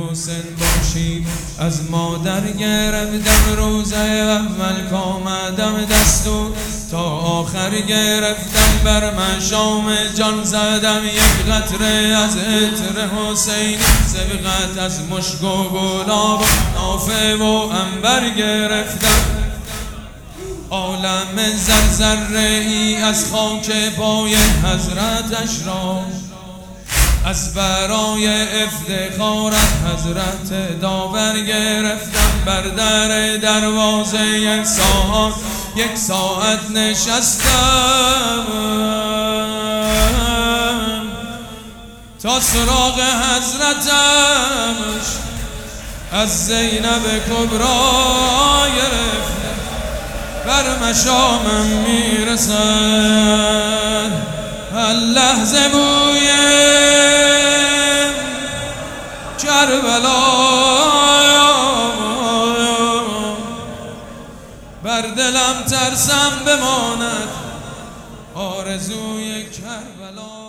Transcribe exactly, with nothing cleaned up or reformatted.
حسین باشی. از مادر گرفتم روز اول کامدم دستور، تا آخر گرفتم بر مشام جان زدم یک قطره از عطر حسینی. سبقت از مشک و گلاب و نافه و عنبر گرفتم، عالم زرزره ای از خاک پای حضرتش را. از برای افتخارت حضرت داور گرفتم، بر در دروازه یک ساعت یک ساعت نشستم تا سراغ حضرتش از زینب کبرا گرفتم. بر مشامم میرسد هر لحظه بوی کربلا، بر دلم ترسم بماند آرزوی کربلا.